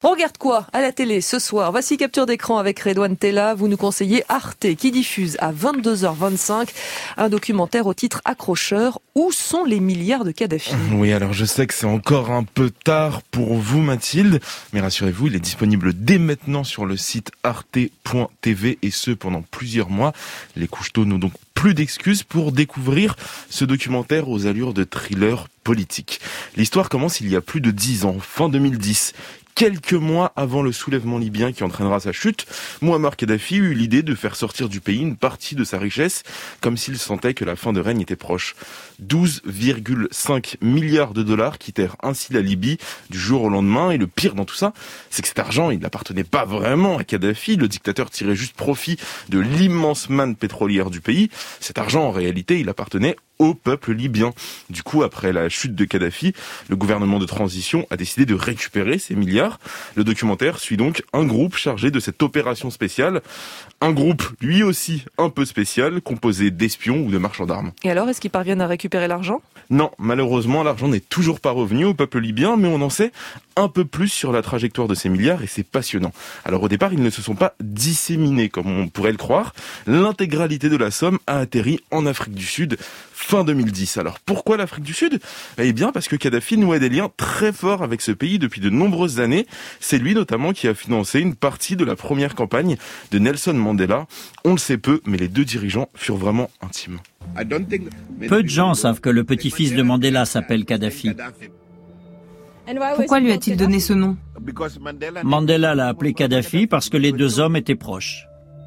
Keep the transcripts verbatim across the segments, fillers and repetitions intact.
On regarde quoi à la télé ce soir? Voici capture d'écran avec Redouane Tella. Vous nous conseillez Arte qui diffuse à vingt-deux heures vingt-cinq un documentaire au titre accrocheur. Où sont les milliards de Kadhafi? Oui, alors je sais que c'est encore un peu tard pour vous Mathilde, mais rassurez-vous, il est disponible dès maintenant sur le site arte point t v et ce pendant plusieurs mois. Les couche-tôt n'ont donc plus d'excuses pour découvrir ce documentaire aux allures de thriller politique. L'histoire commence il y a plus de dix ans, fin deux mille dix. Quelques mois avant le soulèvement libyen qui entraînera sa chute, Mouammar Kadhafi eut l'idée de faire sortir du pays une partie de sa richesse, comme s'il sentait que la fin de règne était proche. douze virgule cinq milliards de dollars quittèrent ainsi la Libye du jour au lendemain, et le pire dans tout ça, c'est que cet argent, il n'appartenait pas vraiment à Kadhafi. Le dictateur tirait juste profit de l'immense manne pétrolière du pays. Cet argent, en réalité, il appartenait au peuple libyen. Du coup, après la chute de Kadhafi, le gouvernement de transition a décidé de récupérer ces milliards. Le documentaire suit donc un groupe chargé de cette opération spéciale. Un groupe, lui aussi, un peu spécial, composé d'espions ou de marchands d'armes. Et alors, est-ce qu'ils parviennent à récupérer l'argent? Non, malheureusement, l'argent n'est toujours pas revenu au peuple libyen, mais on en sait un peu plus sur la trajectoire de ces milliards et c'est passionnant. Alors au départ, ils ne se sont pas disséminés comme on pourrait le croire. L'intégralité de la somme a atterri en Afrique du Sud fin deux mille dix. Alors pourquoi l'Afrique du Sud? Eh bien parce que Kadhafi nouait des liens très forts avec ce pays depuis de nombreuses années. C'est lui notamment qui a financé une partie de la première campagne de Nelson Mandela. On le sait peu, mais les deux dirigeants furent vraiment intimes. Peu de gens savent que le petit-fils de Mandela s'appelle Kadhafi. Pourquoi lui a-t-il donné ce nom? Mandela l'a appelé Kadhafi parce que les deux hommes étaient proches.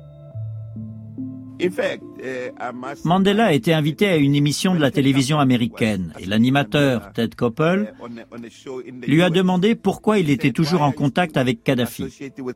Mandela a été invité à une émission de la télévision américaine et l'animateur Ted Koppel lui a demandé pourquoi il était toujours en contact avec Kadhafi.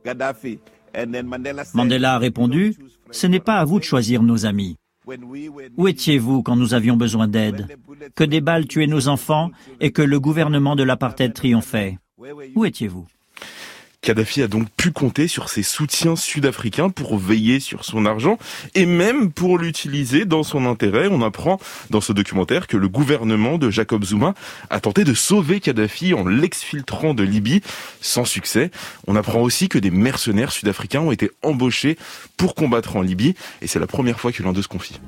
Mandela a répondu « Ce n'est pas à vous de choisir nos amis. Où étiez-vous quand nous avions besoin d'aide? Que des balles tuaient nos enfants et que le gouvernement de l'apartheid triomphait. Où étiez-vous » Kadhafi a donc pu compter sur ses soutiens sud-africains pour veiller sur son argent et même pour l'utiliser dans son intérêt. On apprend dans ce documentaire que le gouvernement de Jacob Zuma a tenté de sauver Kadhafi en l'exfiltrant de Libye sans succès. On apprend aussi que des mercenaires sud-africains ont été embauchés pour combattre en Libye et c'est la première fois que l'un d'eux se confie.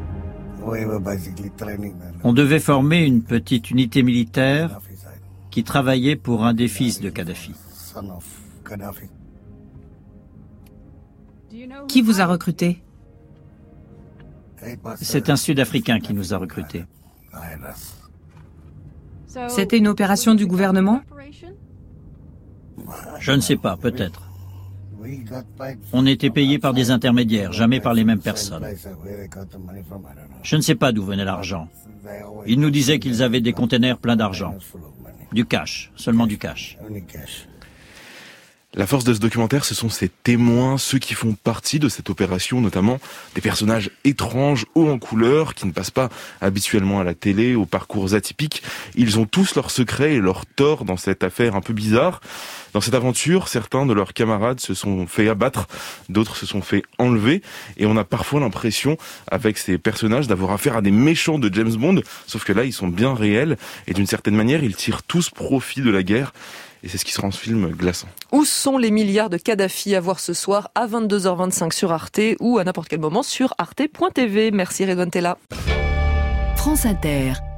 On devait former une petite unité militaire qui travaillait pour un des fils de Kadhafi. Qui vous a recruté? C'est un Sud-Africain qui nous a recrutés. C'était une opération du gouvernement? Je ne sais pas, peut-être. On était payé par des intermédiaires, jamais par les mêmes personnes. Je ne sais pas d'où venait l'argent. Ils nous disaient qu'ils avaient des containers pleins d'argent. Du cash, seulement du cash. La force de ce documentaire, ce sont ces témoins, ceux qui font partie de cette opération, notamment des personnages étranges, hauts en couleur, qui ne passent pas habituellement à la télé, aux parcours atypiques. Ils ont tous leurs secrets et leurs torts dans cette affaire un peu bizarre. Dans cette aventure, certains de leurs camarades se sont fait abattre, d'autres se sont fait enlever, et on a parfois l'impression, avec ces personnages, d'avoir affaire à des méchants de James Bond, sauf que là, ils sont bien réels, et d'une certaine manière, ils tirent tous profit de la guerre. Et c'est ce qui rend ce film glaçant. Où sont les milliards de Kadhafi à voir ce soir à vingt-deux heures vingt-cinq sur Arte ou à n'importe quel moment sur arte point t v. Merci Redouane Tella. France Inter.